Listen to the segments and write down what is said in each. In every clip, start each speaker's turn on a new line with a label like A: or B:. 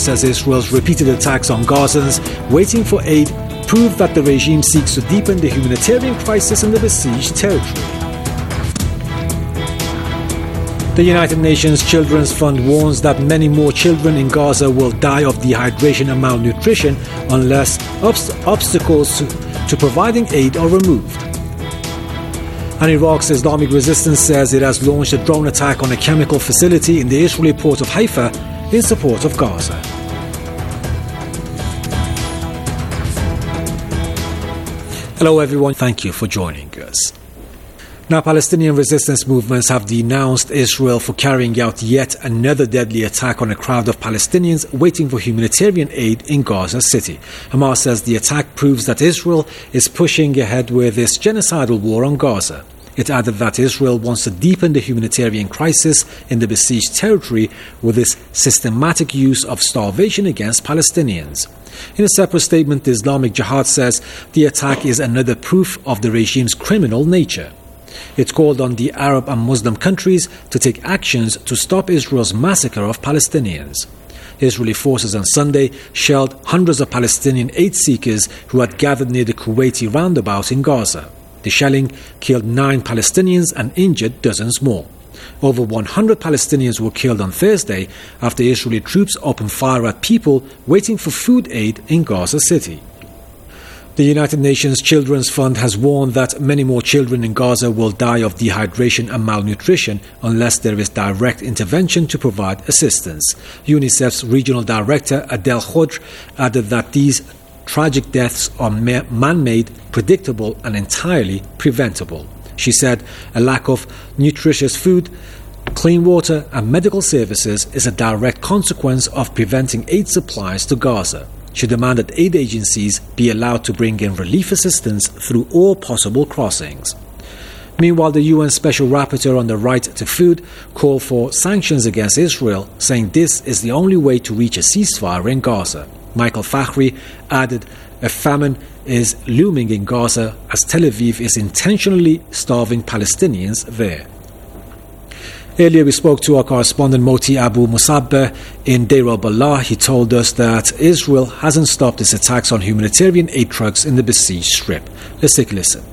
A: says Israel's repeated attacks on Gazans waiting for aid prove that the regime seeks to deepen the humanitarian crisis in the besieged territory. The United Nations Children's Fund warns that many more children in Gaza will die of dehydration and malnutrition unless obstacles to providing aid are removed. And Iraq's Islamic resistance says it has launched a drone attack on a chemical facility in the Israeli port of Haifa in support of Gaza. Hello everyone, thank you for joining us. Now, Palestinian resistance movements have denounced Israel for carrying out yet another deadly attack on a crowd of Palestinians waiting for humanitarian aid in Gaza City. Hamas says the attack proves that Israel is pushing ahead with its genocidal war on Gaza. It added that Israel wants to deepen the humanitarian crisis in the besieged territory with its systematic use of starvation against Palestinians. In a separate statement, the Islamic Jihad says the attack is another proof of the regime's criminal nature. It called on the Arab and Muslim countries to take actions to stop Israel's massacre of Palestinians. Israeli forces on Sunday shelled hundreds of Palestinian aid seekers who had gathered near the Kuwaiti roundabout in Gaza. The shelling killed 9 Palestinians and injured dozens more. Over 100 Palestinians were killed on Thursday after Israeli troops opened fire at people waiting for food aid in Gaza City. The United Nations Children's Fund has warned that many more children in Gaza will die of dehydration and malnutrition unless there is direct intervention to provide assistance. UNICEF's regional director, Adel Khudr, added that these tragic deaths are man-made, predictable and entirely preventable. She said a lack of nutritious food, clean water and medical services is a direct consequence of preventing aid supplies to Gaza. She demanded aid agencies be allowed to bring in relief assistance through all possible crossings. Meanwhile, the UN Special Rapporteur on the right to food called for sanctions against Israel, saying this is the only way to reach a ceasefire in Gaza. Michael Fakhri added a famine is looming in Gaza as Tel Aviv is intentionally starving Palestinians there. Earlier we spoke to our correspondent Moti Abu Musabbeh in Deir al-Balah. He told us that Israel hasn't stopped its attacks on humanitarian aid trucks in the besieged Strip. Let's take a listen.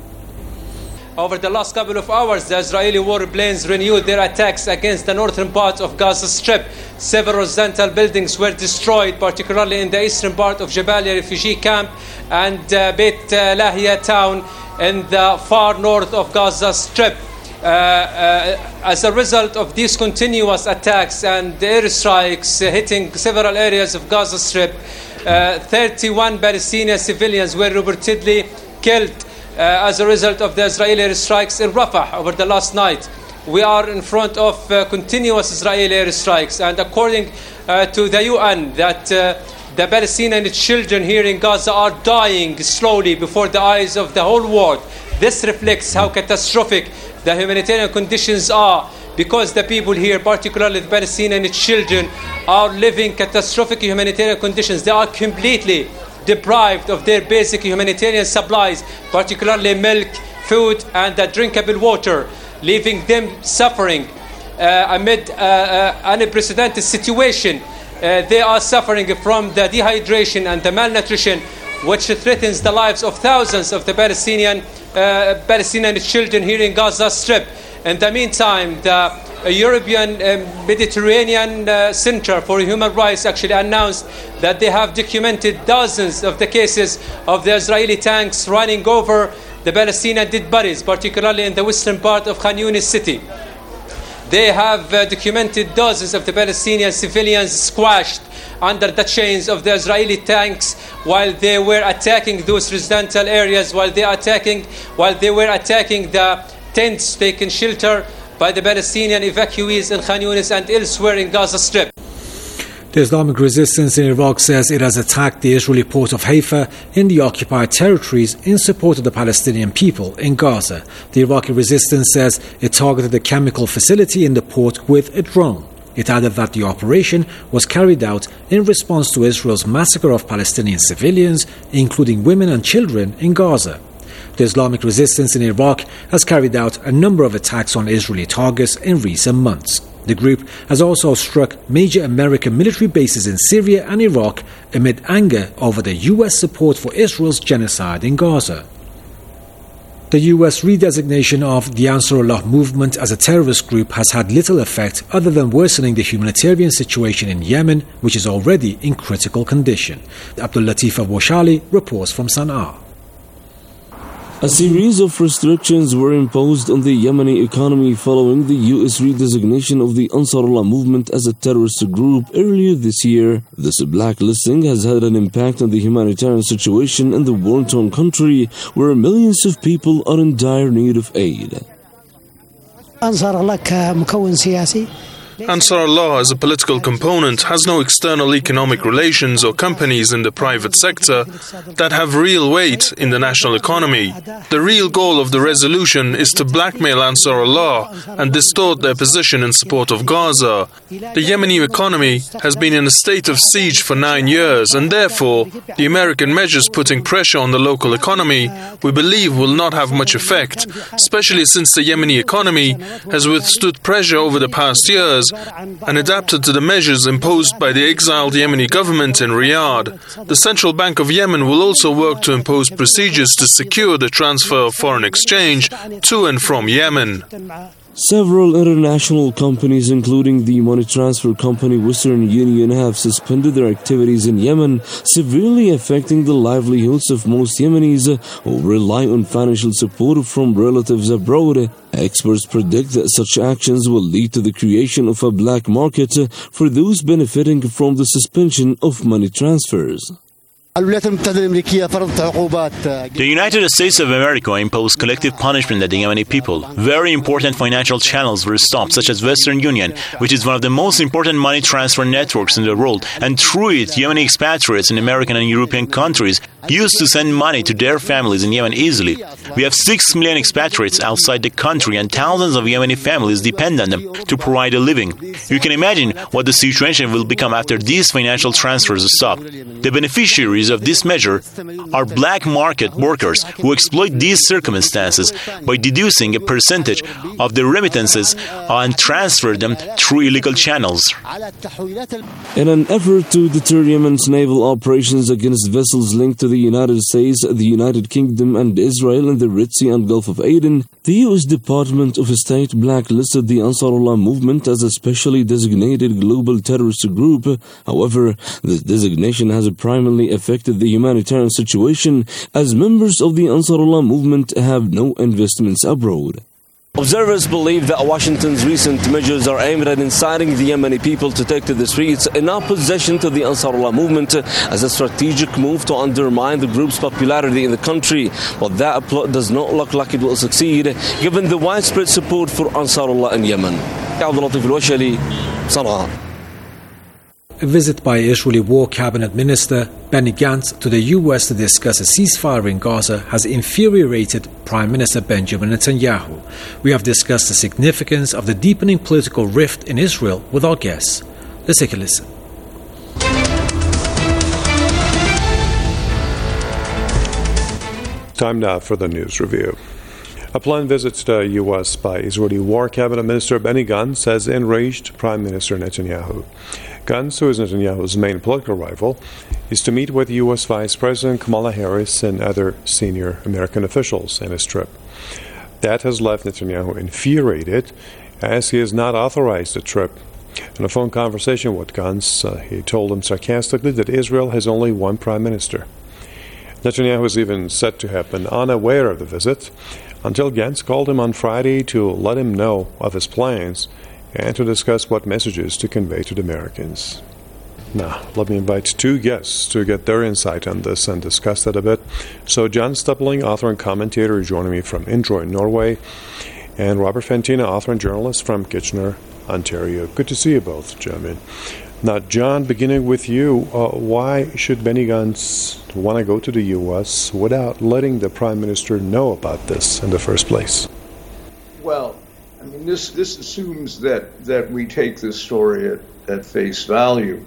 B: Over the last couple of hours, the Israeli warplanes renewed their attacks against the northern part of Gaza Strip. Several residential buildings were destroyed, particularly in the eastern part of Jabalia refugee camp and Beit Lahia town in the far north of Gaza Strip. As a result of these continuous attacks and airstrikes hitting several areas of Gaza Strip, 31 Palestinian civilians were reportedly killed as a result of the Israeli airstrikes in Rafah over the last night. We are in front of continuous Israeli airstrikes, and according to the UN, that the Palestinian children here in Gaza are dying slowly before the eyes of the whole world. This reflects how catastrophic the humanitarian conditions are, because the people here, particularly the Palestinian children, are living catastrophic humanitarian conditions. They are completely deprived of their basic humanitarian supplies, particularly milk, food and drinkable water, leaving them suffering amid an unprecedented situation. They are suffering from the dehydration and the malnutrition, which threatens the lives of thousands of the Palestinian children here in Gaza Strip. In the meantime, the European Mediterranean Center for Human Rights actually announced that they have documented dozens of the cases of the Israeli tanks running over the Palestinian dead bodies, particularly in the western part of Khan Yunis city. They have documented dozens of the Palestinian civilians squashed under the chains of the Israeli tanks while they were attacking those residential areas, while they were attacking the tents taken shelter by the Palestinian evacuees in Khan Yunis and elsewhere in Gaza Strip.
A: The Islamic resistance in Iraq says it has attacked the Israeli port of Haifa in the occupied territories in support of the Palestinian people in Gaza. The Iraqi resistance says it targeted a chemical facility in the port with a drone. It added that the operation was carried out in response to Israel's massacre of Palestinian civilians, including women and children, in Gaza. The Islamic resistance in Iraq has carried out a number of attacks on Israeli targets in recent months. The group has also struck major American military bases in Syria and Iraq amid anger over the U.S. support for Israel's genocide in Gaza. The U.S. redesignation of the Ansarullah movement as a terrorist group has had little effect other than worsening the humanitarian situation in Yemen, which is already in critical condition. Abdul Latif Aboushali reports from Sana'a.
C: A series of restrictions were imposed on the Yemeni economy following the U.S. redesignation of the Ansarullah movement as a terrorist group earlier this year. This blacklisting has had an impact on the humanitarian situation in the war-torn country, where millions of people are in dire need of aid.
D: Ansarullah as a political component has no external economic relations or companies in the private sector that have real weight in the national economy. The real goal of the resolution is to blackmail Ansarullah and distort their position in support of Gaza. The Yemeni economy has been in a state of siege for 9 years, and therefore the American measures putting pressure on the local economy, we believe, will not have much effect, especially since the Yemeni economy has withstood pressure over the past years and adapted to the measures imposed by the exiled Yemeni government in Riyadh. The Central Bank of Yemen will also work to impose procedures to secure the transfer of foreign exchange to and from Yemen.
C: Several international companies, including the money transfer company Western Union, have suspended their activities in Yemen, severely affecting the livelihoods of most Yemenis who rely on financial support from relatives abroad. Experts predict that such actions will lead to the creation of a black market for those benefiting from the suspension of money transfers.
E: The United States of America imposed collective punishment at the Yemeni people. Very important financial channels were stopped, such as Western Union, which is one of the most important money transfer networks in the world, and through it, Yemeni expatriates in American and European countries used to send money to their families in Yemen easily. We have 6 million expatriates outside the country, and thousands of Yemeni families depend on them to provide a living. You can imagine what the situation will become after these financial transfers stop. The beneficiaries of this measure are black market workers who exploit these circumstances by deducing a percentage of their remittances and transfer them through illegal channels.
C: In an effort to deter Yemen's naval operations against vessels linked to the United States, the United Kingdom, and Israel in the Red Sea and Gulf of Aden, the U.S. Department of State blacklisted the Ansarullah movement as a specially designated global terrorist group. However, this designation has primarily affected the humanitarian situation, as members of the Ansarullah movement have no investments abroad. Observers believe that Washington's recent measures are aimed at inciting the Yemeni people to take to the streets in opposition to the Ansarullah movement as a strategic move to undermine the group's popularity in the country. But that plot does not look like it will succeed, given the widespread support for Ansarullah in Yemen. Abdul Latif Aboushali, Sana'a.
A: A visit by Israeli War Cabinet Minister Benny Gantz to the U.S. to discuss a ceasefire in Gaza has infuriated Prime Minister Benjamin Netanyahu. We have discussed the significance of the deepening political rift in Israel with our guests. Let's take a listen.
F: Time now for the news review. A planned visit to the U.S. by Israeli War Cabinet Minister Benny Gantz has enraged Prime Minister Netanyahu. Gantz, who is Netanyahu's main political rival, is to meet with U.S. Vice President Kamala Harris and other senior American officials in his trip. That has left Netanyahu infuriated, as he has not authorized the trip. In a phone conversation with Gantz, he told him sarcastically that Israel has only one prime minister. Netanyahu is even said to have been unaware of the visit, until Gantz called him on Friday to let him know of his plans and to discuss what messages to convey to the Americans. Now, let me invite two guests to get their insight on this and discuss that a bit. So, John Stubling, author and commentator, is joining me from Indre, Norway, and Robert Fantina, author and journalist from Kitchener, Ontario. Good to see you both, gentlemen. Now, John, beginning with you, why should Benny Gantz want to go to the U.S. without letting the Prime Minister know about this in the first place?
G: Well, I mean, this assumes that we take this story at face value.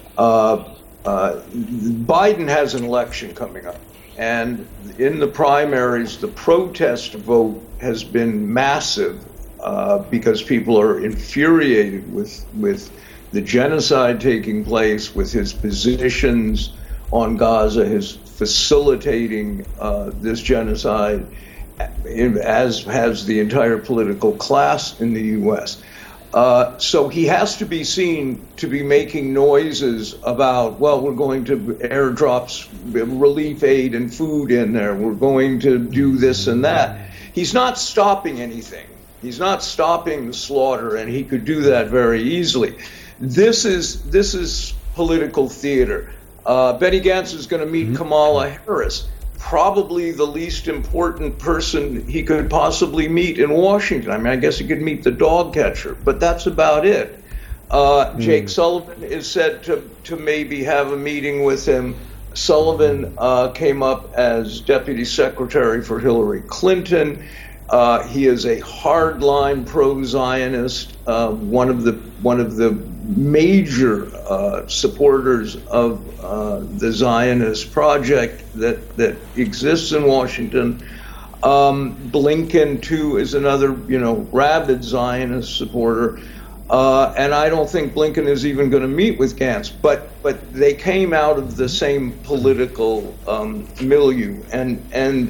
G: Biden has an election coming up, and in the primaries, the protest vote has been massive because people are infuriated with the genocide taking place, with his positions on Gaza, his facilitating this genocide, as has the entire political class in the U.S. So he has to be seen to be making noises about, well, we're going to airdrops relief aid and food in there. We're going to do this and that. He's not stopping anything. He's not stopping the slaughter, and he could do that very easily. This is political theater. Benny Gantz is going to meet Kamala Harris, probably the least important person he could possibly meet in Washington. I mean, I guess he could meet the dog catcher, but that's about it. Jake Sullivan is said to maybe have a meeting with him. Sullivan came up as deputy secretary for Hillary Clinton. He is a hardline pro-Zionist, one of the major supporters of the Zionist project that exists in Washington. Blinken too is another, rabid Zionist supporter, and I don't think Blinken is even going to meet with Gantz. But they came out of the same political milieu, and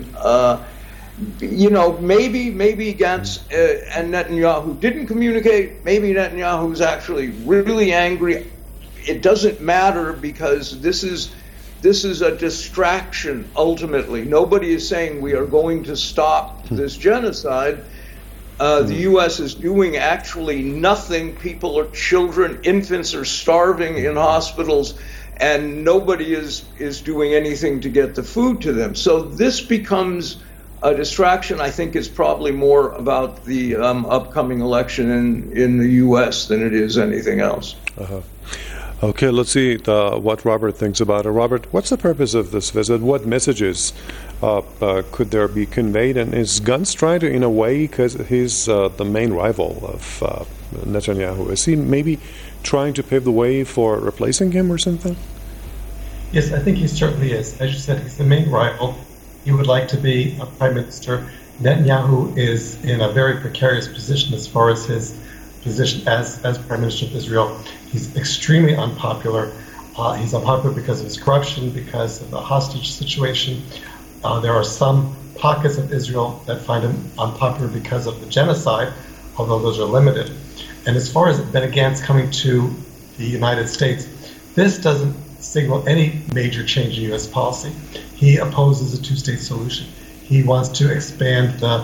G: maybe Gantz and Netanyahu didn't communicate. Maybe Netanyahu's actually really angry. It doesn't matter, because this is a distraction. Ultimately, nobody is saying we are going to stop this genocide. The U.S. is doing actually nothing. Children, infants are starving in hospitals, and nobody is doing anything to get the food to them. So this becomes a distraction. I think is probably more about the upcoming election in the U.S. than it is anything else.
F: Okay, let's see what Robert thinks about it. Robert, what's the purpose of this visit? What messages could there be conveyed? And is Gantz trying to, in a way, because he's the main rival of Netanyahu, is he maybe trying to pave the way for replacing him or something?
H: Yes, I think he certainly is. As you said, he's the main rival. He would like to be a prime minister. Netanyahu is in a very precarious position as far as his position as prime minister of Israel. He's extremely unpopular. He's unpopular because of his corruption, because of the hostage situation. There are some pockets of Israel that find him unpopular because of the genocide, although those are limited. And as far as Benny Gantz coming to the United States, this doesn't signal any major change in U.S. policy. He opposes a two-state solution. He wants to expand the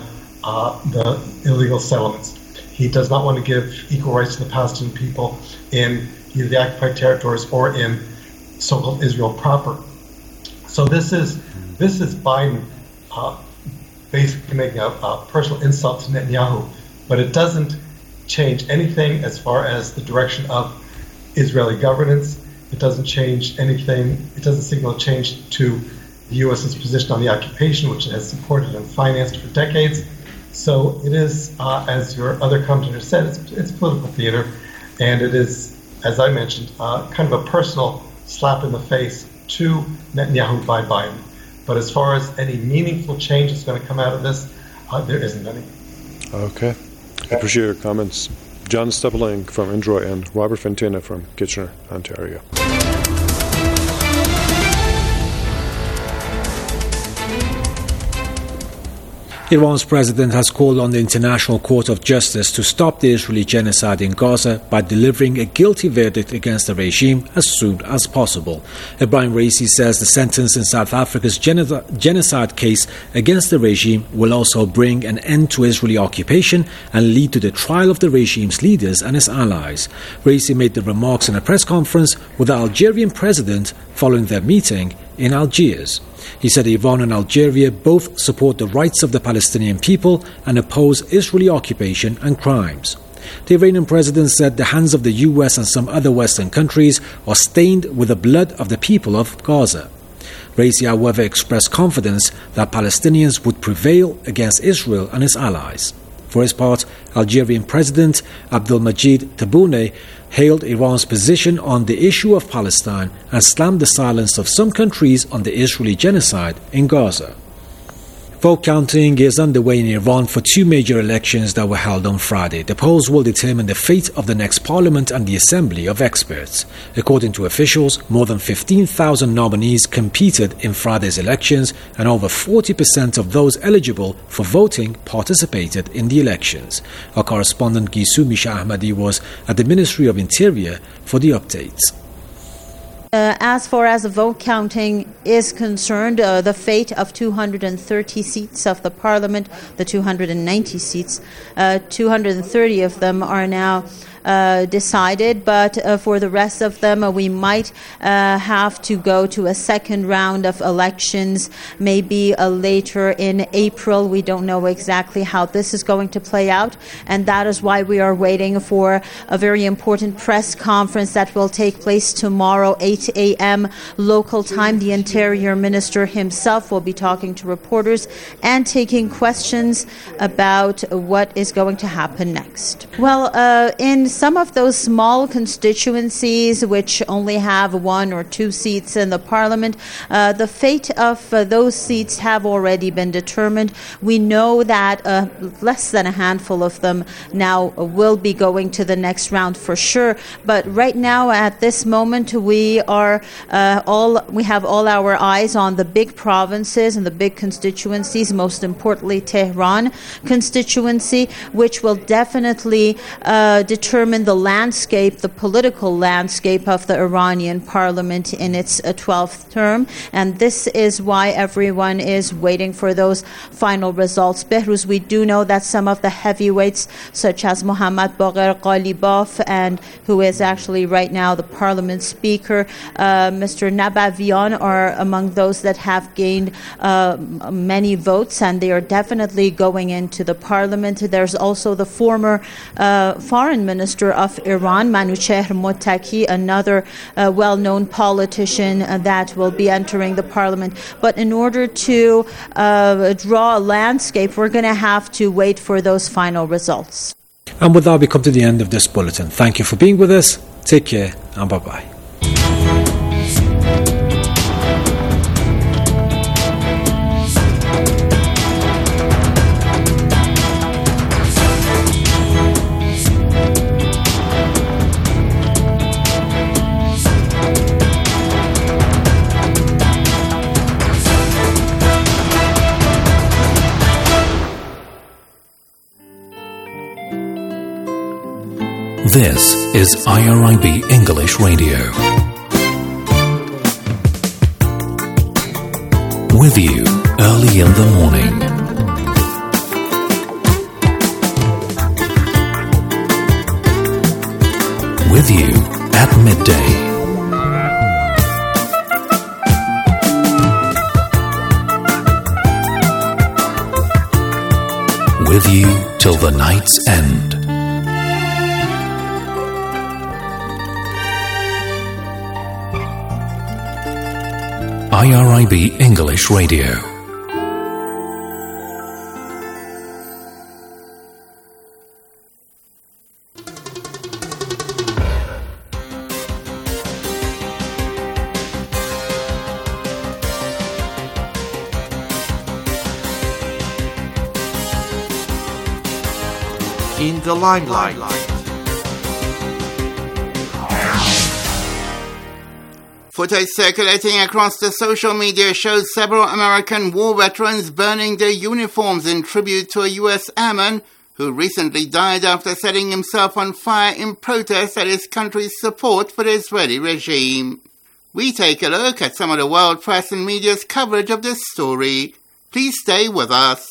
H: illegal settlements. He does not want to give equal rights to the Palestinian people in either the occupied territories or in so-called Israel proper. So this is Biden basically making a personal insult to Netanyahu, but it doesn't change anything as far as the direction of Israeli governance. It doesn't change anything. It doesn't signal a change to the U.S.'s position on the occupation, which it has supported and financed for decades. So it is, as your other commentator said, it's political theater, and it is, as I mentioned, kind of a personal slap in the face to Netanyahu by Biden. But as far as any meaningful change that's going to come out of this, there isn't any.
F: Okay. I appreciate your comments. John Stubling from Indroy and Robert Fantina from Kitchener, Ontario.
A: Iran's president has called on the International Court of Justice to stop the Israeli genocide in Gaza by delivering a guilty verdict against the regime as soon as possible. Ebrahim Raisi says the sentence in South Africa's genocide case against the regime will also bring an end to Israeli occupation and lead to the trial of the regime's leaders and its allies. Raisi made the remarks in a press conference with the Algerian president following their meeting in Algiers. He said Iran and Algeria both support the rights of the Palestinian people and oppose Israeli occupation and crimes. The Iranian president said the hands of the US and some other Western countries are stained with the blood of the people of Gaza. Raisi, however, expressed confidence that Palestinians would prevail against Israel and its allies. For his part, Algerian President Abdelmadjid Tebboune hailed Iran's position on the issue of Palestine and slammed the silence of some countries on the Israeli genocide in Gaza. Vote counting is underway in Iran for two major elections that were held on Friday. The polls will determine the fate of the next parliament and the assembly of experts. According to officials, more than 15,000 nominees competed in Friday's elections, and over 40% of those eligible for voting participated in the elections. Our correspondent Gisu Misha Ahmadi was at the Ministry of Interior for the updates.
I: As far as the vote counting is concerned, the fate of 230 seats of the parliament, the 290 seats, 230 of them are now decided, but for the rest of them, we might have to go to a second round of elections, maybe later in April. We don't know exactly how this is going to play out, and that is why we are waiting for a very important press conference that will take place tomorrow, 8 a.m. local time. The Interior Minister himself will be talking to reporters and taking questions about what is going to happen next. Well, in some of those small constituencies which only have one or two seats in the parliament, the fate of those seats have already been determined. We know that less than a handful of them now will be going to the next round for sure. But right now, at this moment, we have all our eyes on the big provinces and the big constituencies, most importantly Tehran constituency, which will definitely determine the landscape, the political landscape of the Iranian parliament in its 12th term. And this is why everyone is waiting for those final results. Behruz, we do know that some of the heavyweights, such as Mohammad Baqir Ghalibaf, and who is actually right now the parliament speaker, Mr. Nabavian, are among those that have gained many votes, and they are definitely going into the parliament. There's also the former foreign minister of Iran, Manouchehr Mottaki, another well-known politician that will be entering the parliament. But in order to draw a landscape, we're going to have to wait for those final results.
A: And with that, we come to the end of this bulletin. Thank you for being with us. Take care and bye-bye.
J: This is IRIB English Radio. With you early in the morning. With you at midday. With you till the night's end. IRIB English Radio.
K: In the limelight. Footage circulating across the social media shows several American war veterans burning their uniforms in tribute to a U.S. airman who recently died after setting himself on fire in protest at his country's support for the Israeli regime. We take a look at some of the world press and media's coverage of this story. Please stay with us.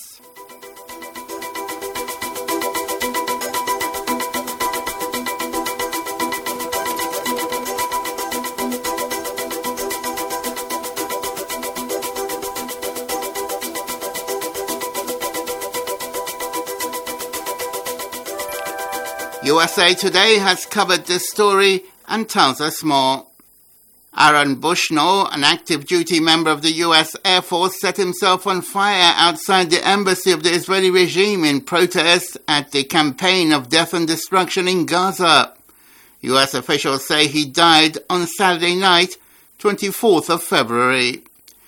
K: USA Today has covered this story and tells us more. Aaron Bushnell, an active duty member of the US Air Force, set himself on fire outside the embassy of the Israeli regime in protest at the campaign of death and destruction in Gaza. US officials say he died on Saturday night, 24th of February.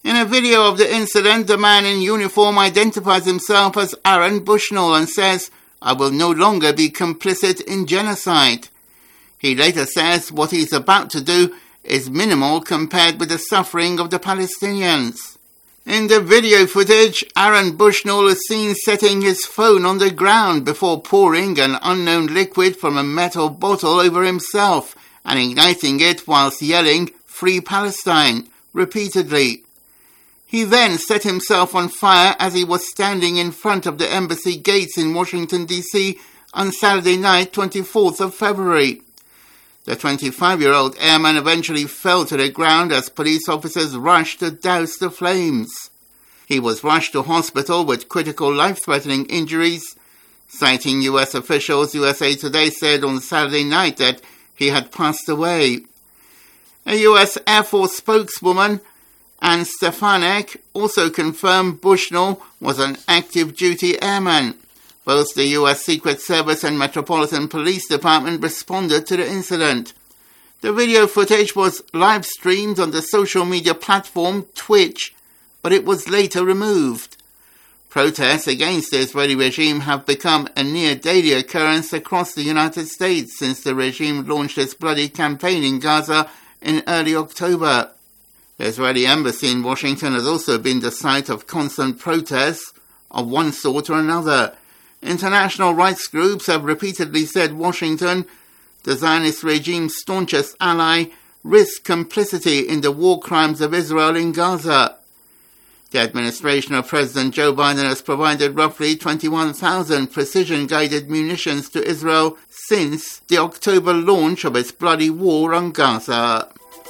K: In a video of the incident, the man in uniform identifies himself as Aaron Bushnell and says, "I will no longer be complicit in genocide." He later says what he's about to do is minimal compared with the suffering of the Palestinians. In the video footage, Aaron Bushnell is seen setting his phone on the ground before pouring an unknown liquid from a metal bottle over himself and igniting it whilst yelling, "Free Palestine," repeatedly. He then set himself on fire as he was standing in front of the embassy gates in Washington, D.C. on Saturday night, 24th of February. The 25-year-old airman eventually fell to the ground as police officers rushed to douse the flames. He was rushed to hospital with critical life-threatening injuries. Citing U.S. officials, USA Today said on Saturday night that he had passed away. A U.S. Air Force spokeswoman, Ann Stefanik, also confirmed Bushnell was an active duty airman. Both the U.S. Secret Service and Metropolitan Police Department responded to the incident. The video footage was live-streamed on the social media platform Twitch, but it was later removed. Protests against the Israeli regime have become a near-daily occurrence across the United States since the regime launched its bloody campaign in Gaza in early October. The Israeli embassy in Washington has also been the site of constant protests of one sort or another. International rights groups have repeatedly said Washington, the Zionist regime's staunchest ally, risks complicity in the war crimes of Israel in Gaza. The administration of President Joe Biden has provided roughly 21,000 precision-guided munitions to Israel since the October launch of its bloody war on Gaza.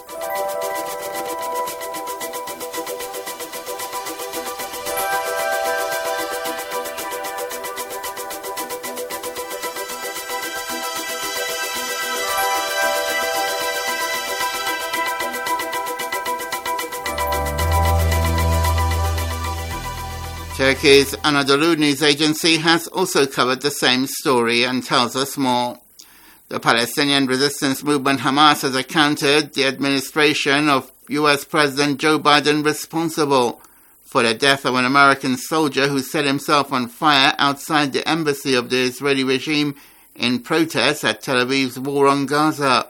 K: Turkey's Anadolu News Agency has also covered the same story and tells us more. The Palestinian resistance movement Hamas has accounted the administration of US President Joe Biden responsible for the death of an American soldier who set himself on fire outside the embassy of the Israeli regime in protest at Tel Aviv's war on Gaza.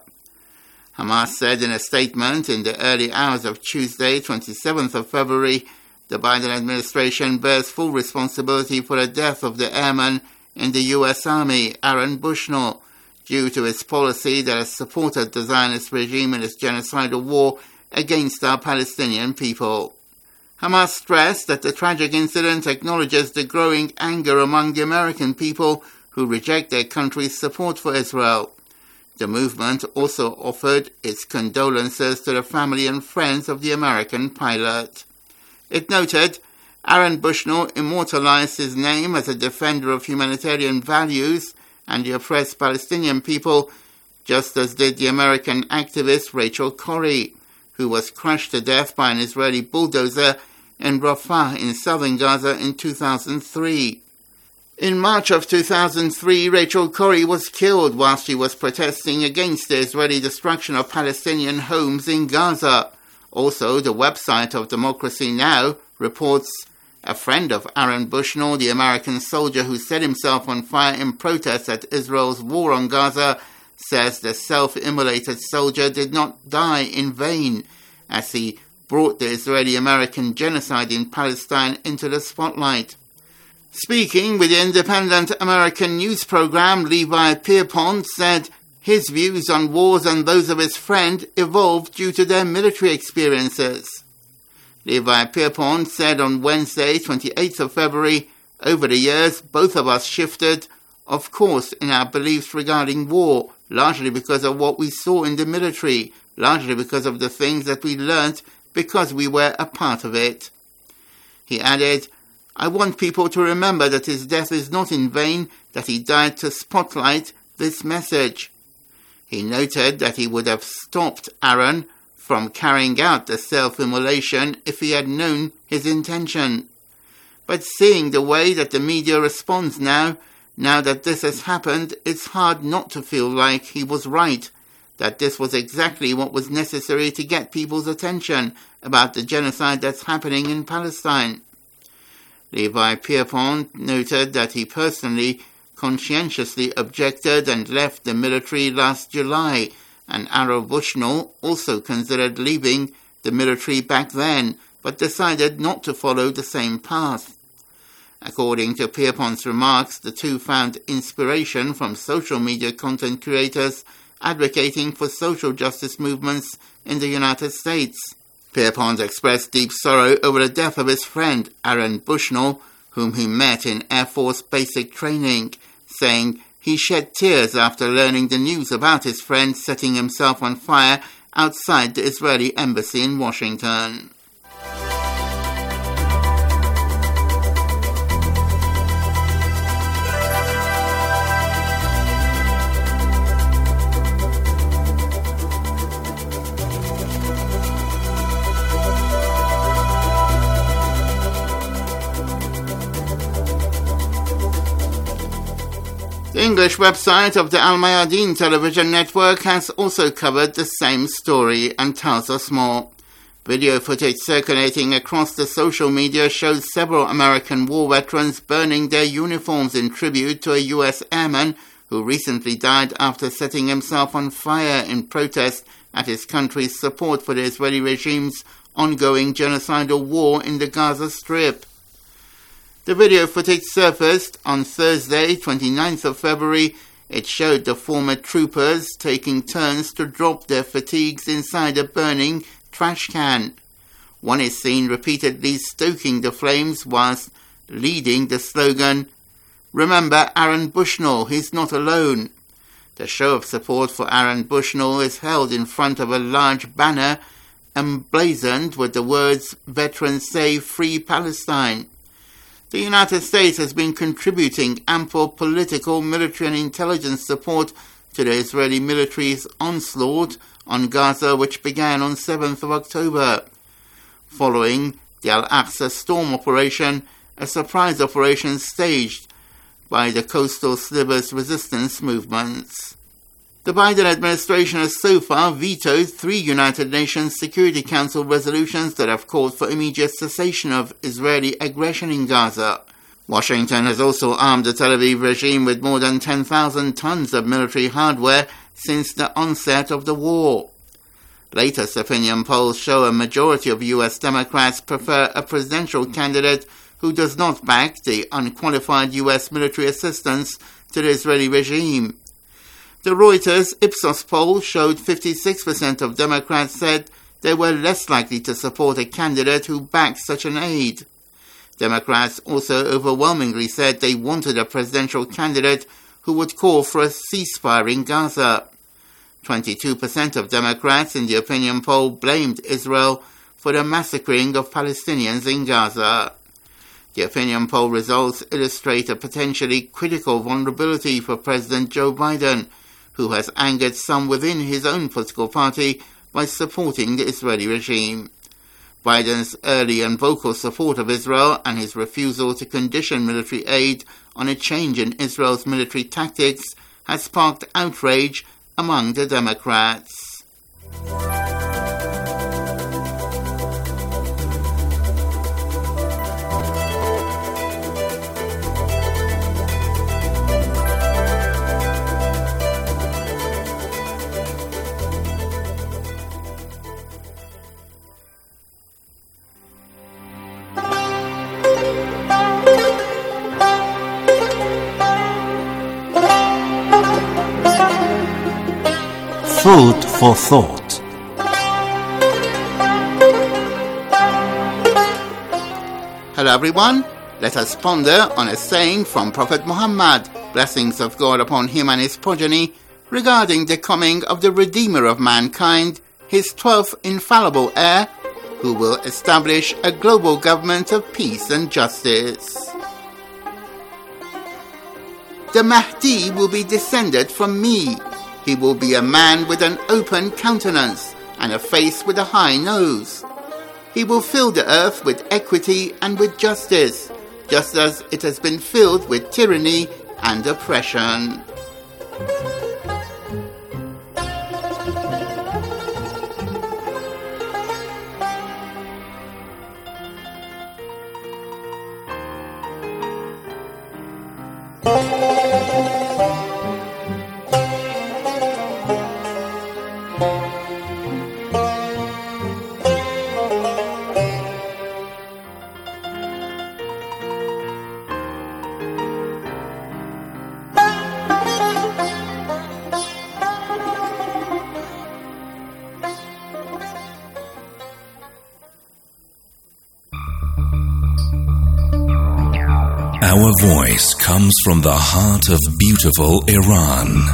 K: Hamas said in a statement in the early hours of Tuesday, 27th of February, the Biden administration bears full responsibility for the death of the airman in the U.S. Army, Aaron Bushnell, due to its policy that has supported the Zionist regime in its genocidal war against our Palestinian people. Hamas stressed that the tragic incident acknowledges the growing anger among the American people who reject their country's support for Israel. The movement also offered its condolences to the family and friends of the American pilot. It noted, Aaron Bushnell immortalized his name as a defender of humanitarian values and the oppressed Palestinian people, just as did the American activist Rachel Corrie, who was crushed to death by an Israeli bulldozer in Rafah in southern Gaza in 2003. In March of 2003, Rachel Corrie was killed whilst she was protesting against the Israeli destruction of Palestinian homes in Gaza. Also, the website of Democracy Now! Reports a friend of Aaron Bushnell, the American soldier who set himself on fire in protest at Israel's war on Gaza, says the self-immolated soldier did not die in vain, as he brought the Israeli-American genocide in Palestine into the spotlight. Speaking with the independent American news program, Levi Pierpont said his views on wars and those of his friend evolved due to their military experiences. Levi Pierpont said on Wednesday, 28th of February, over the years, both of us shifted, of course, in our beliefs regarding war, largely because of what we saw in the military, largely because of the things that we learnt because we were a part of it. He added, I want people to remember that his death is not in vain, that he died to spotlight this message. He noted that he would have stopped Aaron from carrying out the self-immolation if he had known his intention. But seeing the way that the media responds now that this has happened, it's hard not to feel like he was right, that this was exactly what was necessary to get people's attention about the genocide that's happening in Palestine. Levi Pierpont noted that he personally conscientiously objected and left the military last July, and Aaron Bushnell also considered leaving the military back then, but decided not to follow the same path. According to Pierpont's remarks, the two found inspiration from social media content creators advocating for social justice movements in the United States. Pierpont expressed deep sorrow over the death of his friend, Aaron Bushnell, whom he met in Air Force basic training, saying he shed tears after learning the news about his friend setting himself on fire outside the Israeli embassy in Washington. The English website of the Al Mayadeen television network has also covered the same story and tells us more. Video footage circulating across the social media shows several American war veterans burning their uniforms in tribute to a U.S. airman who recently died after setting himself on fire in protest at his country's support for the Israeli regime's ongoing genocidal war in the Gaza Strip. The video footage surfaced on Thursday, 29th of February. It showed the former troopers taking turns to drop their fatigues inside a burning trash can. One is seen repeatedly stoking the flames whilst leading the slogan, "Remember Aaron Bushnell, he's not alone." The show of support for Aaron Bushnell is held in front of a large banner emblazoned with the words, "Veterans Say Free Palestine." The United States has been contributing ample political, military and intelligence support to the Israeli military's onslaught on Gaza, which began on 7th of October. Following the Al-Aqsa Storm operation, a surprise operation staged by the coastal slivers resistance movements. The Biden administration has so far vetoed 3 United Nations Security Council resolutions that have called for immediate cessation of Israeli aggression in Gaza. Washington has also armed the Tel Aviv regime with more than 10,000 tons of military hardware since the onset of the war. Latest opinion polls show a majority of U.S. Democrats prefer a presidential candidate who does not back the unqualified U.S. military assistance to the Israeli regime. The Reuters Ipsos poll showed 56% of Democrats said they were less likely to support a candidate who backed such an aid. Democrats also overwhelmingly said they wanted a presidential candidate who would call for a ceasefire in Gaza. 22% of Democrats in the opinion poll blamed Israel for the massacring of Palestinians in Gaza. The opinion poll results illustrate a potentially critical vulnerability for President Joe Biden, who has angered some within his own political party by supporting the Israeli regime. Biden's early and vocal support of Israel and his refusal to condition military aid on a change in Israel's military tactics has sparked outrage among the Democrats.
J: Food for thought.
K: Hello everyone, let us ponder on a saying from Prophet Muhammad, blessings of God upon him and his progeny, regarding the coming of the Redeemer of mankind, his 12th infallible heir, who will establish a global government of peace and justice. The Mahdi will be descended from me. He will be a man with an open countenance and a face with a high nose. He will fill the earth with equity and with justice, just as it has been filled with tyranny and oppression.
L: Our voice comes from the heart of beautiful Iran.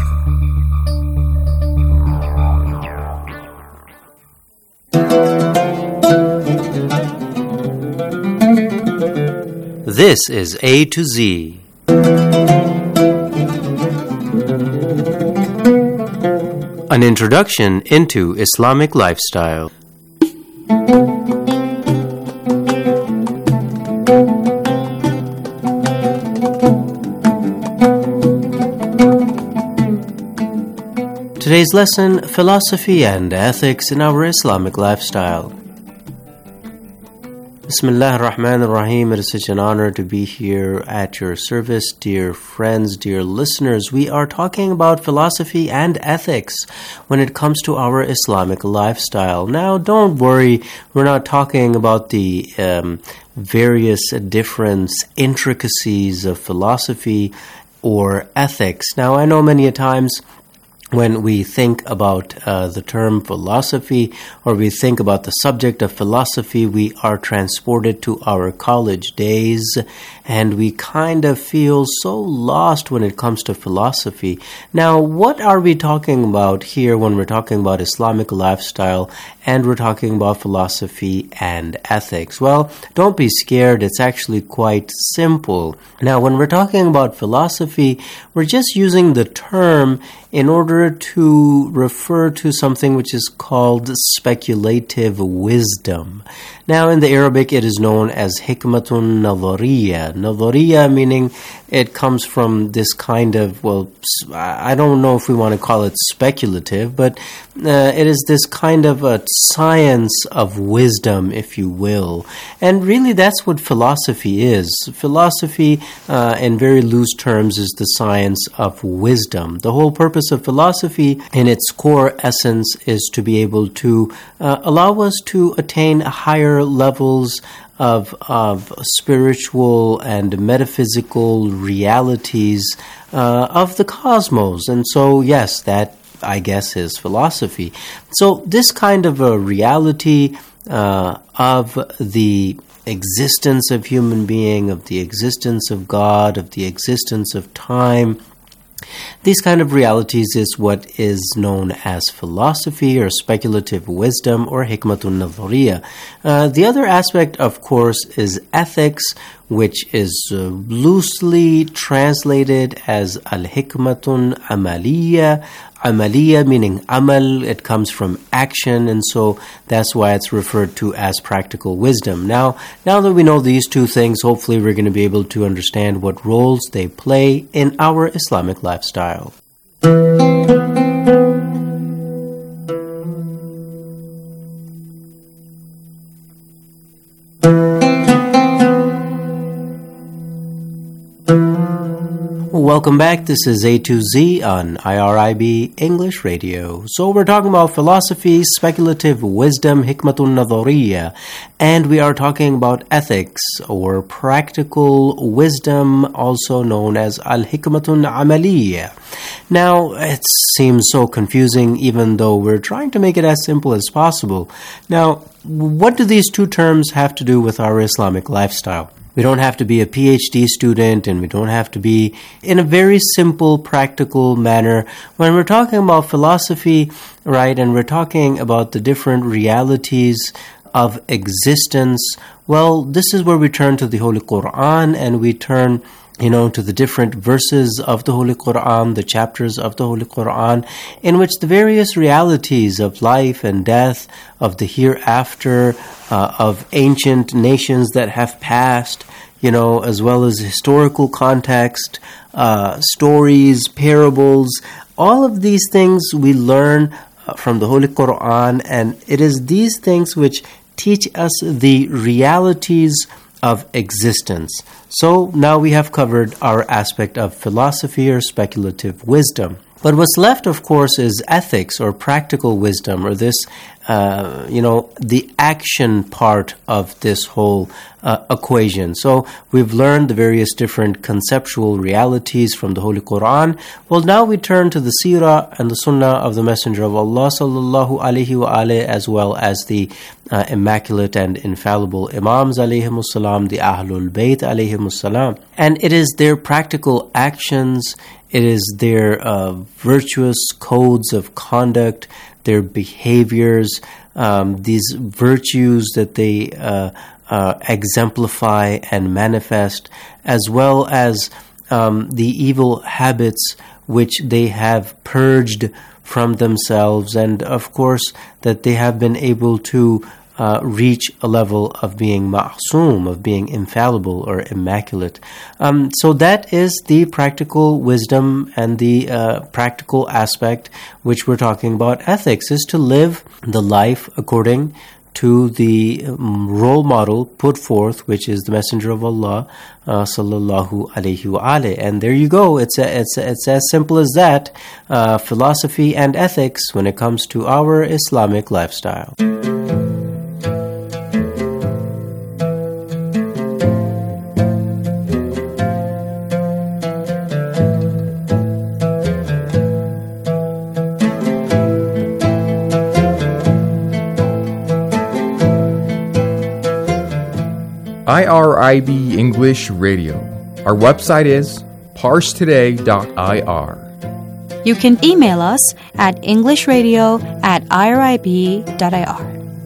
M: This is A to Z. An introduction into Islamic lifestyle. Today's lesson, Philosophy and Ethics in Our Islamic Lifestyle. Bismillah ar-Rahman ar-Rahim. It is such an honor to be here at your service, dear friends, dear listeners. We are talking about philosophy and ethics when it comes to our Islamic lifestyle. Now, don't worry, we're not talking about the various different intricacies of philosophy or ethics. Now, I know many a times when we think about the term philosophy, or we think about the subject of philosophy, we are transported to our college days, and we kind of feel so lost when it comes to philosophy. Now, what are we talking about here when we're talking about Islamic lifestyle and we're talking about philosophy and ethics? Well, don't be scared. It's actually quite simple. Now, when we're talking about philosophy, we're just using the term in order to refer to something which is called speculative wisdom. Now, in the Arabic, it is known as hikmatun nadhariya. Nadhariya meaning it comes from this kind of, well, I don't know if we want to call it speculative, but it is this kind of a science of wisdom, if you will. And really, that's what philosophy is. Philosophy, in very loose terms, is the science of wisdom. The whole purpose of philosophy, in its core essence, is to be able to allow us to attain higher levels of spiritual and metaphysical realities of the cosmos. And so, yes, that, I guess, is philosophy. So this kind of a reality of the existence of human being, of the existence of God, of the existence of time, these kind of realities is what is known as philosophy or speculative wisdom or hikmatun nadhariya. The other aspect, of course, is ethics, which is loosely translated as al-hikmatun amaliya. Amaliya meaning amal, it comes from action, and so that's why it's referred to as practical wisdom. Now that we know these two things, hopefully we're going to be able to understand what roles they play in our Islamic lifestyle. Welcome back. This is A to Z on IRIB English Radio. So we're talking about philosophy, speculative wisdom, hikmatun nadhariya, and we are talking about ethics or practical wisdom, also known as al-hikmatun amaliya. Now, it seems so confusing, even though we're trying to make it as simple as possible. Now, what do these two terms have to do with our Islamic lifestyle? We don't have to be a PhD student, and we don't have to be in a very simple, practical manner. When we're talking about philosophy, right, and we're talking about the different realities of existence, well, this is where we turn to the Holy Quran, and we turn to the different verses of the Holy Quran, the chapters of the Holy Quran, in which the various realities of life and death, of the hereafter, of ancient nations that have passed, as well as historical context, stories, parables, all of these things we learn from the Holy Quran, and it is these things which teach us the realities of existence. So now we have covered our aspect of philosophy or speculative wisdom. But what's left, of course, is ethics or practical wisdom, or this, the action part of this whole equation. So we've learned the various different conceptual realities from the Holy Quran. Well, now we turn to the seerah and the sunnah of the Messenger of Allah sallallahu alaihi wa alihi, as well as the immaculate and infallible Imams alayhimus salam, the Ahlul Bayt alayhimus salam. And it is their practical actions, it is their virtuous codes of conduct, their behaviors, these virtues that they exemplify and manifest, as well as the evil habits which they have purged from themselves, and of course that they have been able to reach a level of being ma'soom, of being infallible or immaculate. So that is the practical wisdom and the practical aspect which we're talking about. Ethics is to live the life according to the role model put forth, which is the Messenger of Allah sallallahu alaihi wa alihi. And there you go. It's as simple as that. Philosophy and ethics when it comes to our Islamic lifestyle.
N: IRIB English Radio. Our website is parsetoday.ir.
O: You can email us at englishradio@irib.ir.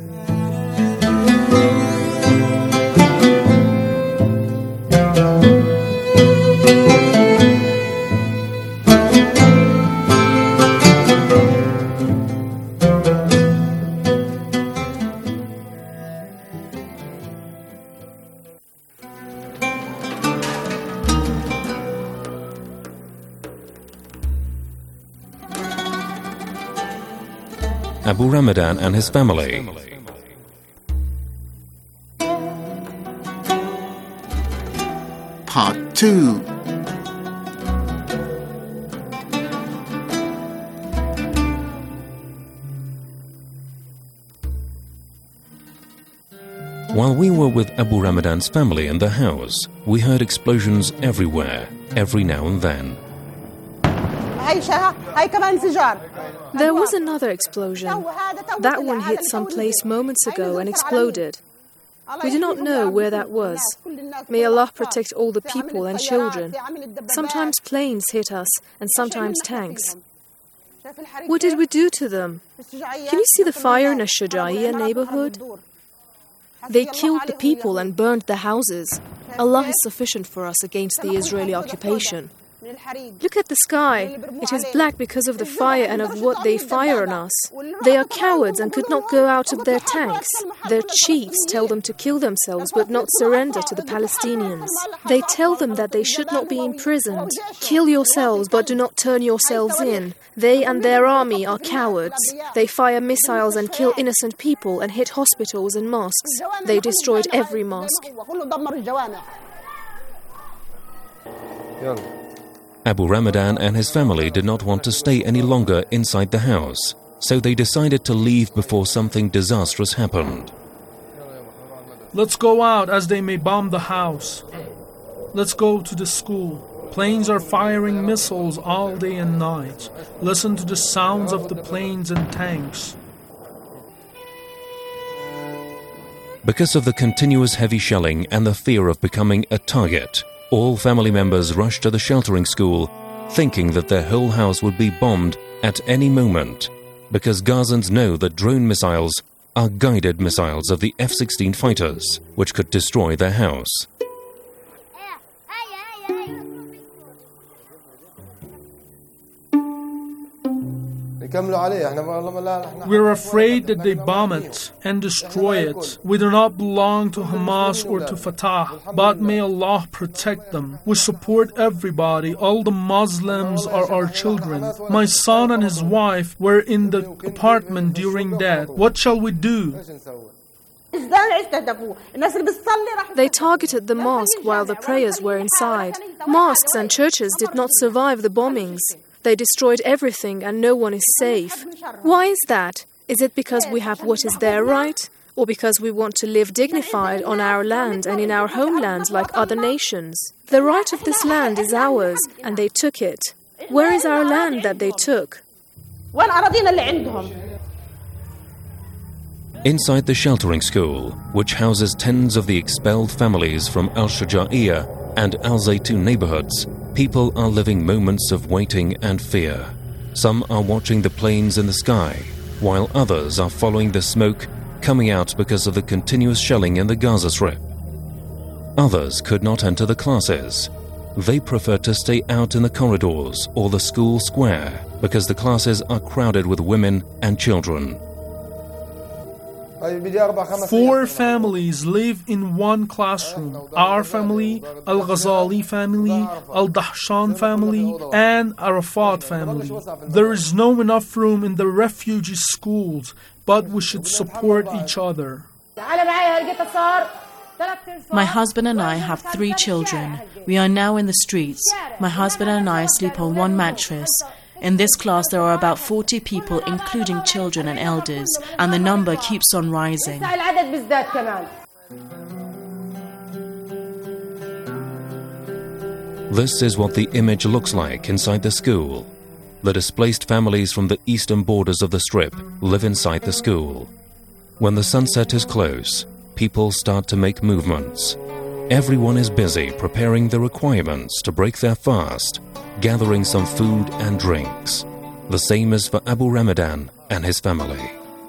L: Abu Ramadan and his family.
K: Part 2.
L: While we were with Abu Ramadan's family in the house, we heard explosions everywhere, every now and then.
P: There was another explosion. That one hit some place moments ago and exploded. We do not know where that was. May Allah protect all the people and children. Sometimes planes hit us and sometimes tanks. What did we do to them? Can you see the fire in Ash-Shuja'iyya neighborhood? They killed the people and burned the houses. Allah is sufficient for us against the Israeli occupation. Look at the sky. It is black because of the fire and of what they fire on us. They are cowards and could not go out of their tanks. Their chiefs tell them to kill themselves but not surrender to the Palestinians. They tell them that they should not be imprisoned. Kill yourselves but do not turn yourselves in. They and their army are cowards. They fire missiles and kill innocent people and hit hospitals and mosques. They destroyed every mosque.
L: Abu Ramadan and his family did not want to stay any longer inside the house, so they decided to leave before something disastrous happened.
Q: Let's go out as they may bomb the house. Let's go to the school. Planes are firing missiles all day and night. Listen to the sounds of the planes and tanks.
L: Because of the continuous heavy shelling and the fear of becoming a target, all family members rushed to the sheltering school, thinking that their whole house would be bombed at any moment, because Gazans know that drone missiles are guided missiles of the F-16 fighters, which could destroy their house.
Q: We're afraid that they bomb it and destroy it. We do not belong to Hamas or to Fatah, but may Allah protect them. We support everybody. All the Muslims are our children. My son and his wife were in the apartment during that. What shall we do?
P: They targeted the mosque while the prayers were inside. Mosques and churches did not survive the bombings. They destroyed everything and no one is safe. Why is that? Is it because we have what is their right? Or because we want to live dignified on our land and in our homeland like other nations? The right of this land is ours, and they took it. Where is our land that they took?
L: Inside the sheltering school, which houses tens of the expelled families from Al-Shuja'iyah and Al-Zaytun neighborhoods, people are living moments of waiting and fear. Some are watching the planes in the sky, while others are following the smoke coming out because of the continuous shelling in the Gaza Strip. Others could not enter the classes. They prefer to stay out in the corridors or the school square because the classes are crowded with women and children.
Q: 4 families live in one classroom. Our family, Al-Ghazali family, Al-Dahshan family, and Arafat family. There is no enough room in the refugee schools, but we should support each other.
R: My husband and I have 3 children. We are now in the streets. My husband and I sleep on one mattress. In this class there are about 40 people, including children and elders, and the number keeps on rising.
L: This is what the image looks like inside the school. The displaced families from the eastern borders of the Strip live inside the school. When the sunset is close, people start to make movements. Everyone is busy preparing the requirements to break their fast, gathering some food and drinks. The same is for Abu Ramadan and his family.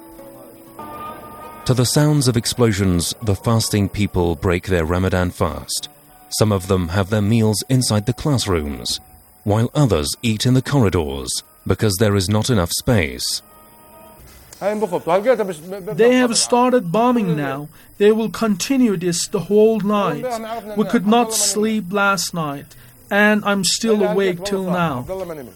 L: To the sounds of explosions, the fasting people break their Ramadan fast. Some of them have their meals inside the classrooms, while others eat in the corridors because there is not enough space.
Q: They have started bombing now. They will continue this the whole night. We could not sleep last night, and I'm still awake till now.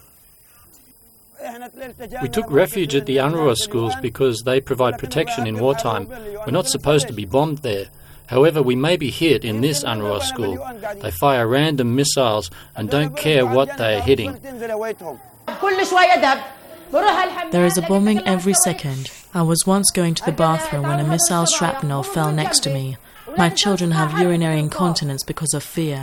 S: We took refuge at the UNRWA schools because they provide protection in wartime. We're not supposed to be bombed there. However, we may be hit in this UNRWA school. They fire random missiles and don't care what they are hitting.
R: There is a bombing every second. I was once going to the bathroom when a missile shrapnel fell next to me. My children have urinary incontinence because of fear.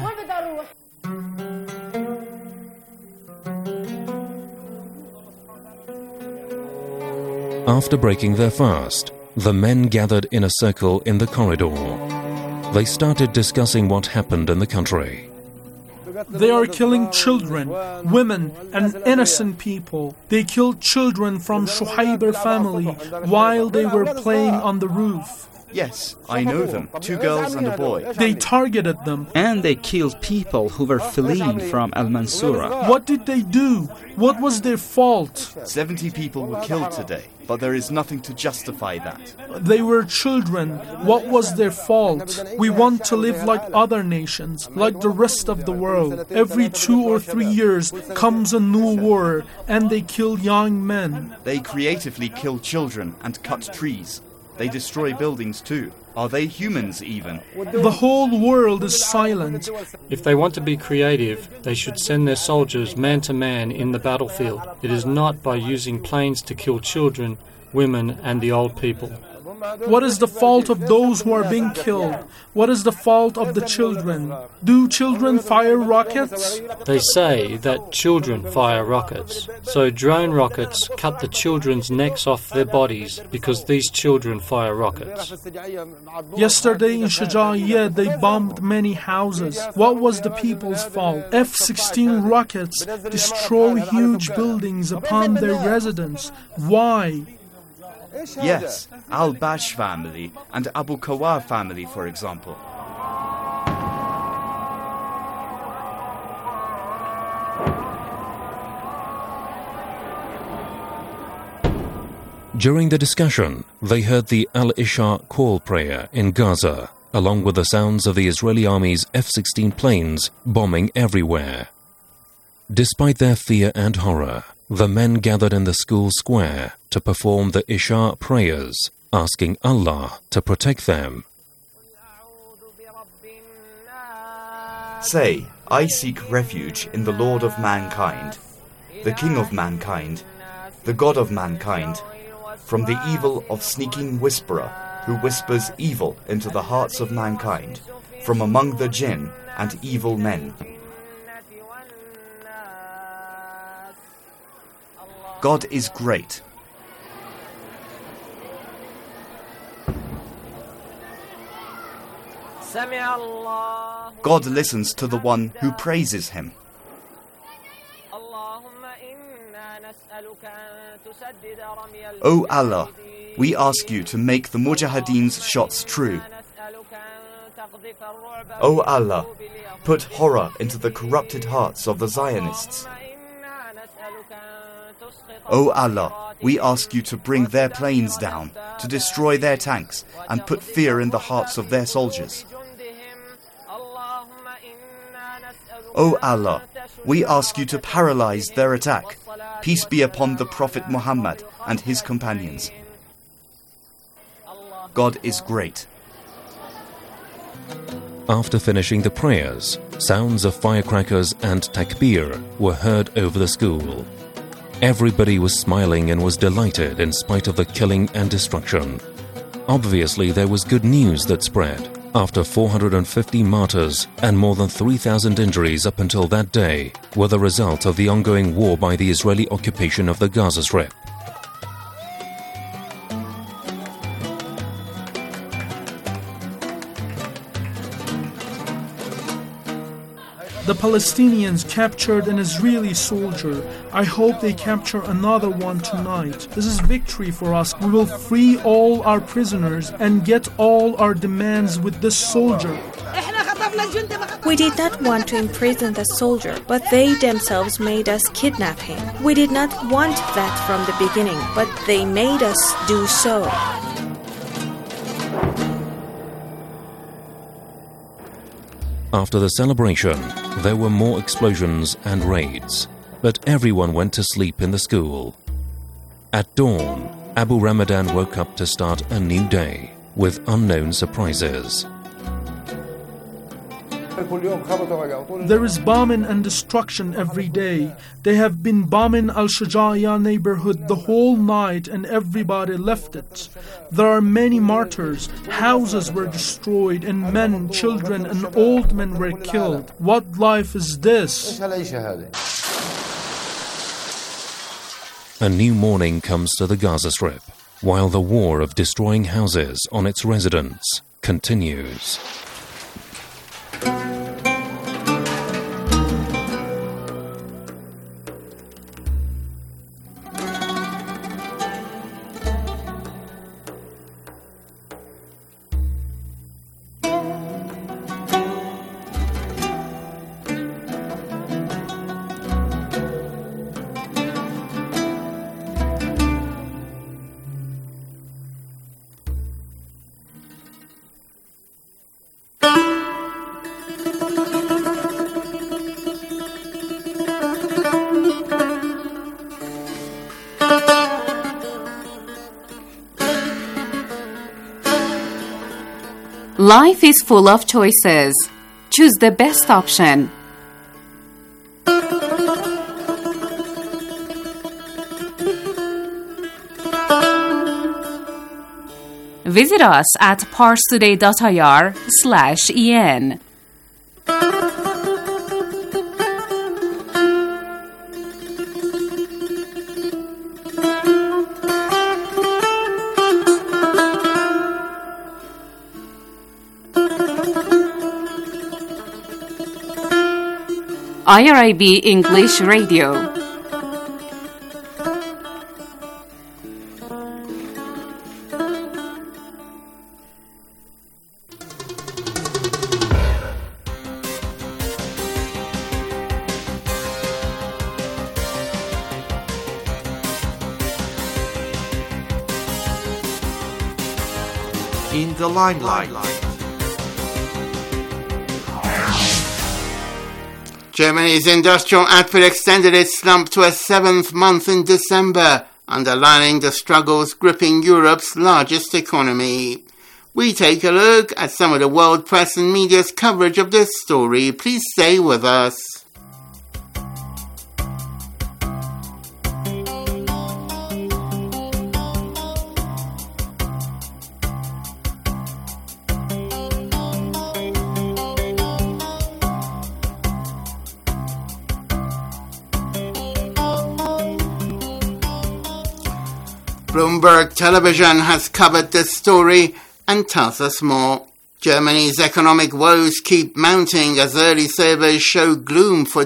L: After breaking their fast, the men gathered in a circle in the corridor. They started discussing what happened in the country.
Q: They are killing children, women, and innocent people. They killed children from Shuhaiber family while they were playing on the roof.
T: Yes, I know them. 2 girls and a boy.
Q: They targeted them.
U: And they killed people who were fleeing from Al-Mansura.
Q: What did they do? What was their fault?
T: 70 people were killed today, but there is nothing to justify that.
Q: They were children. What was their fault? We want to live like other nations, like the rest of the world. Every 2 or 3 years comes a new war, and they kill young men.
T: They creatively kill children and cut trees. They destroy buildings too. Are they humans even?
Q: The whole world is silent.
S: If they want to be creative, they should send their soldiers man to man in the battlefield. It is not by using planes to kill children, women, and the old people.
Q: What is the fault of those who are being killed? What is the fault of the children? Do children fire rockets?
S: They say that children fire rockets. So drone rockets cut the children's necks off their bodies because these children fire rockets.
Q: Yesterday in Shuja'iyah they bombed many houses. What was the people's fault? F-16 rockets destroy huge buildings upon their residents. Why?
T: Yes, Al-Bash family and Abu Kawar family, for example.
L: During the discussion, they heard the Al-Isha call prayer in Gaza, along with the sounds of the Israeli army's F-16 planes bombing everywhere. Despite their fear and horror, the men gathered in the school square to perform the Isha prayers asking Allah to protect them.
T: Say, I seek refuge in the Lord of mankind, the King of mankind, the God of mankind, from the evil of sneaking whisperer who whispers evil into the hearts of mankind, from among the jinn and evil men. God is great. God listens to the one who praises him. O Allah, we ask you to make the Mujahideen's shots true. O Allah, put horror into the corrupted hearts of the Zionists. O Allah, we ask you to bring their planes down, to destroy their tanks, and put fear in the hearts of their soldiers. O Allah, we ask you to paralyze their attack. Peace be upon the Prophet Muhammad and his companions. God is great.
L: After finishing the prayers, sounds of firecrackers and takbir were heard over the school. Everybody was smiling and was delighted in spite of the killing and destruction. Obviously, there was good news that spread. After 450 martyrs and more than 3,000 injuries up until that day were the result of the ongoing war by the Israeli occupation of the Gaza Strip.
Q: The Palestinians captured an Israeli soldier. I hope they capture another one tonight. This is victory for us. We will free all our prisoners and get all our demands with this soldier.
B: We did not want to imprison the soldier, but they themselves made us kidnap him. We did not want that from the beginning, but they made us do so.
L: After the celebration, there were more explosions and raids, but everyone went to sleep in the school. At dawn, Abu Ramadan woke up to start a new day with unknown surprises.
Q: There is bombing and destruction every day. They have been bombing Al-Shaja'iyah neighborhood the whole night and everybody left it. There are many martyrs. Houses were destroyed and men, children and old men were killed. What life is this?
L: A new morning comes to the Gaza Strip, while the war of destroying houses on its residents continues.
V: Life is full of choices. Choose the best option. Visit us at parstoday.ir/en. IRIB English Radio.
W: In the limelight.
K: Germany's industrial output extended its slump to a seventh month in December, underlining the struggles gripping Europe's largest economy. We take a look at some of the world press and media's coverage of this story. Please stay with us. Bloomberg Television has covered this story and tells us more. Germany's economic woes keep mounting as early surveys show gloom for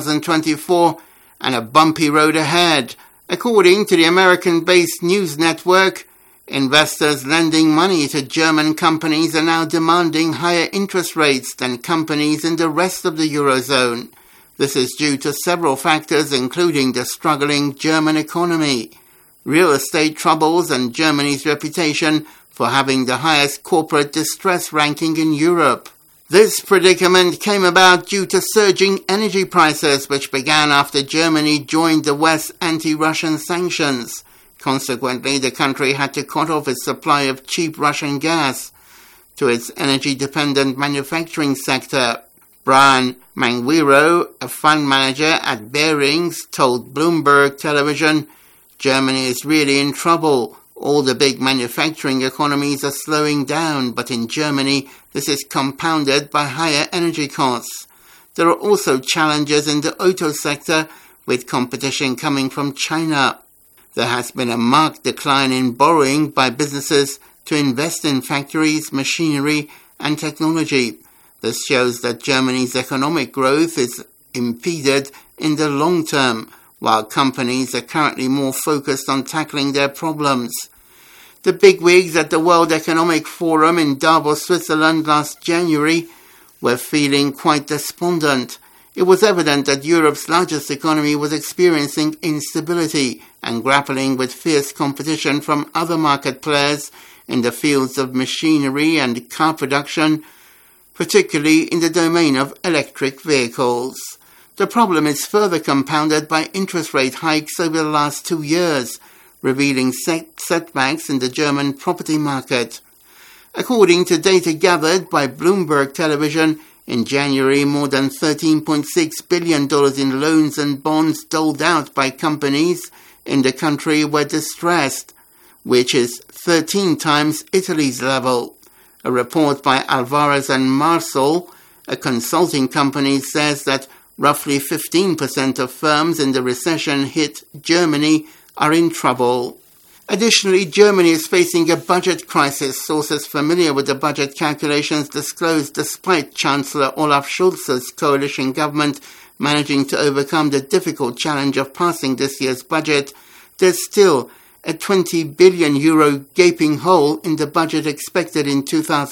K: 2024 and a bumpy road ahead. According to the American-based news network, investors lending money to German companies are now demanding higher interest rates than companies in the rest of the Eurozone. This is due to several factors, including the struggling German economy, real estate troubles, and Germany's reputation for having the highest corporate distress ranking in Europe. This predicament came about due to surging energy prices, which began after Germany joined the West's anti-Russian sanctions. Consequently, the country had to cut off its supply of cheap Russian gas to its energy-dependent manufacturing sector. Brian Manguiro, a fund manager at Barings, told Bloomberg Television, "Germany is really in trouble. All the big manufacturing economies are slowing down, but in Germany, this is compounded by higher energy costs. There are also challenges in the auto sector, with competition coming from China. There has been a marked decline in borrowing by businesses to invest in factories, machinery, and technology. This shows that Germany's economic growth is impeded in the long term, while companies are currently more focused on tackling their problems." The bigwigs at the World Economic Forum in Davos, Switzerland last January were feeling quite despondent. It was evident that Europe's largest economy was experiencing instability and grappling with fierce competition from other market players in the fields of machinery and car production, particularly in the domain of electric vehicles. The problem is further compounded by interest rate hikes over the last 2 years, revealing setbacks in the German property market. According to data gathered by Bloomberg Television, in January, more than $13.6 billion in loans and bonds doled out by companies in the country were distressed, which is 13 times Italy's level. A report by Alvarez and Marsal, a consulting company, says that roughly 15% of firms in the recession-hit Germany are in trouble. Additionally, Germany is facing a budget crisis. Sources familiar with the budget calculations disclosed despite Chancellor Olaf Scholz's coalition government managing to overcome the difficult challenge of passing this year's budget, there's still a €20 billion gaping hole in the budget expected in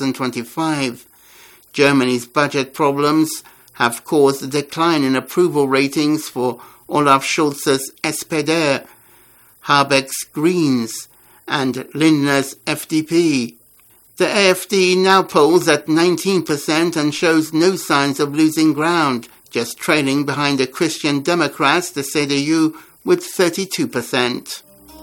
K: 2025. Germany's budget problems have caused a decline in approval ratings for Olaf Scholz's SPD, Habeck's Greens, and Lindner's FDP. The AfD now polls at 19% and shows no signs of losing ground, just trailing behind the Christian Democrats, the CDU, with 32%.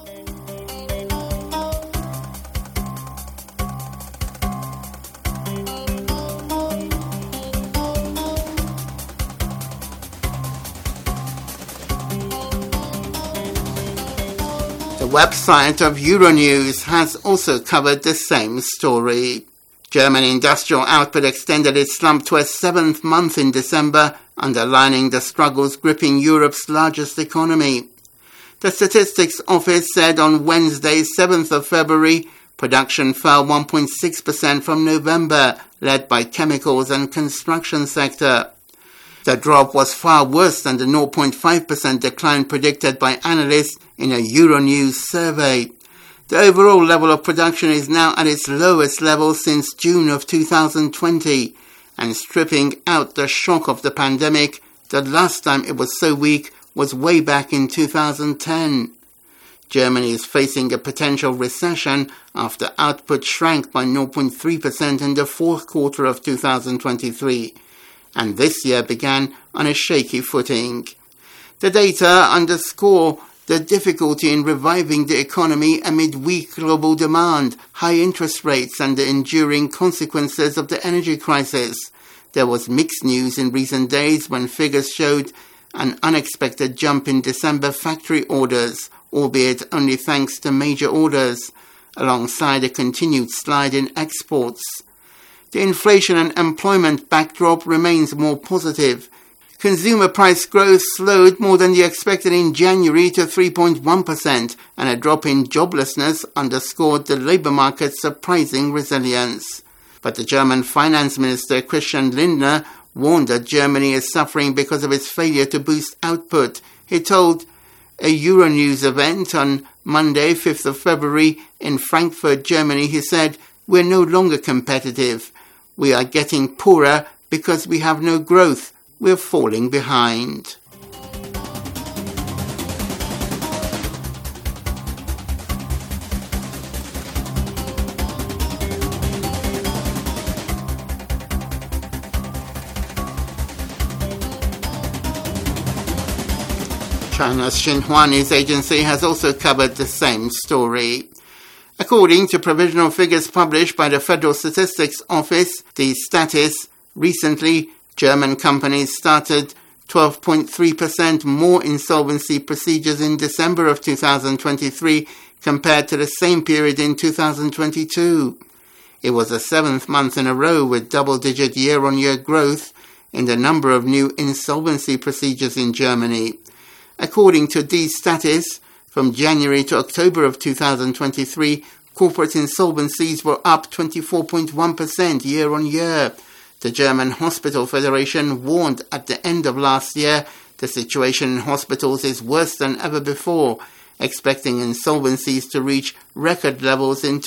K: The website of Euronews has also covered the same story. German industrial output extended its slump to a 7th month in December, underlining the struggles gripping Europe's largest economy. The Statistics Office said on Wednesday, 7th of February, production fell 1.6% from November, led by chemicals and construction sector. The drop was far worse than the 0.5% decline predicted by analysts in a Euronews survey. The overall level of production is now at its lowest level since June of 2020, and stripping out the shock of the pandemic, the last time it was so weak was way back in 2010. Germany is facing a potential recession after output shrank by 0.3% in the fourth quarter of 2023, and this year began on a shaky footing. The data underscore the difficulty in reviving the economy amid weak global demand, high interest rates, and the enduring consequences of the energy crisis. There was mixed news in recent days when figures showed an unexpected jump in December factory orders, albeit only thanks to major orders, alongside a continued slide in exports. The inflation and employment backdrop remains more positive. Consumer price growth slowed more than the expected in January to 3.1%, and a drop in joblessness underscored the labour market's surprising resilience. But the German Finance Minister Christian Lindner warned that Germany is suffering because of its failure to boost output. He told a Euronews event on Monday, 5th of February, in Frankfurt, Germany, he said, "We're no longer competitive. We are getting poorer because we have no growth. We're falling behind." China's Xinhua News Agency has also covered the same story. According to provisional figures published by the Federal Statistics Office, the Statis, recently German companies started 12.3% more insolvency procedures in December of 2023 compared to the same period in 2022. It was the seventh month in a row with double-digit year-on-year growth in the number of new insolvency procedures in Germany. According to Die Statis, from January to October of 2023, corporate insolvencies were up 24.1% year-on-year. The German Hospital Federation warned at the end of last year the situation in hospitals is worse than ever before, expecting insolvencies to reach record levels in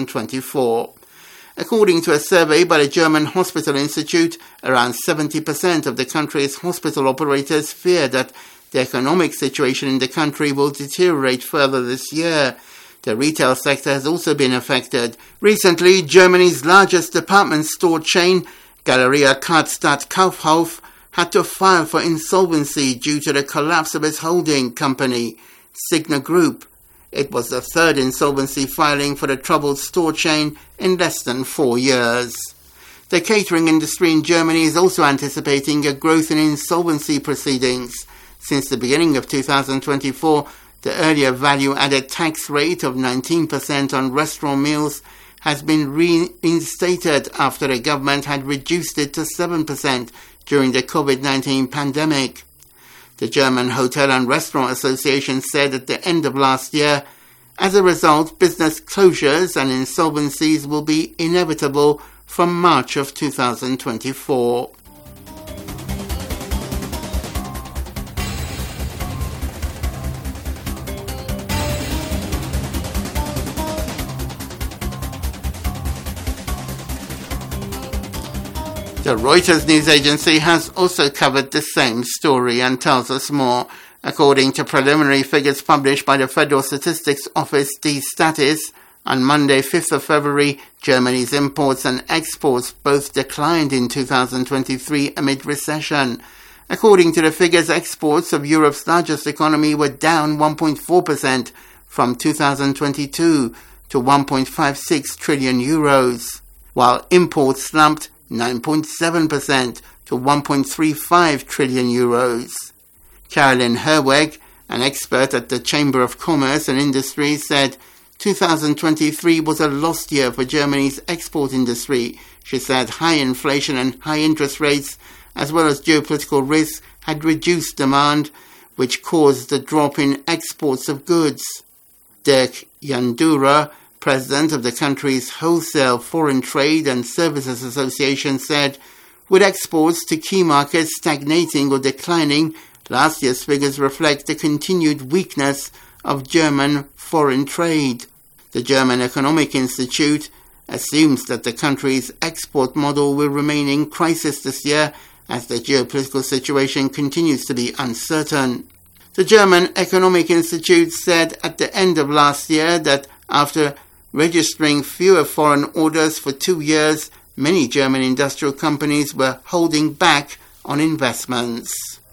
K: 2024. According to a survey by the German Hospital Institute, around 70% of the country's hospital operators fear that the economic situation in the country will deteriorate further this year. The retail sector has also been affected. Recently, Germany's largest department store chain, Galeria Karstadt Kaufhof, had to file for insolvency due to the collapse of its holding company, Signa Group. It was the third insolvency filing for the troubled store chain in less than 4 years. The catering industry in Germany is also anticipating a growth in insolvency proceedings. Since the beginning of 2024, the earlier value-added tax rate of 19% on restaurant meals has been reinstated after the government had reduced it to 7% during the COVID-19 pandemic. The German Hotel and Restaurant Association said at the end of last year, as a result, business closures and insolvencies will be inevitable from March of 2024. The Reuters news agency has also covered the same story and tells us more. According to preliminary figures published by the Federal Statistics Office, Die Statis, on Monday, 5th of February, Germany's imports and exports both declined in 2023 amid recession. According to the figures, exports of Europe's largest economy were down 1.4% from 2022 to 1.56 trillion euros, while imports slumped 9.7% to 1.35 trillion euros. Carolyn Herweg, an expert at the Chamber of Commerce and Industry, said 2023 was a lost year for Germany's export industry. She said high inflation and high interest rates, as well as geopolitical risks, had reduced demand, which caused the drop in exports of goods. Dirk Jandura, president of the country's Wholesale Foreign Trade and Services Association, said, with exports to key markets stagnating or declining, last year's figures reflect the continued weakness of German foreign trade. The German Economic Institute assumes that the country's export model will remain in crisis this year as the geopolitical situation continues to be uncertain. The German Economic Institute said at the end of last year that after registering fewer foreign orders for 2 years, many German industrial companies were holding back on investments.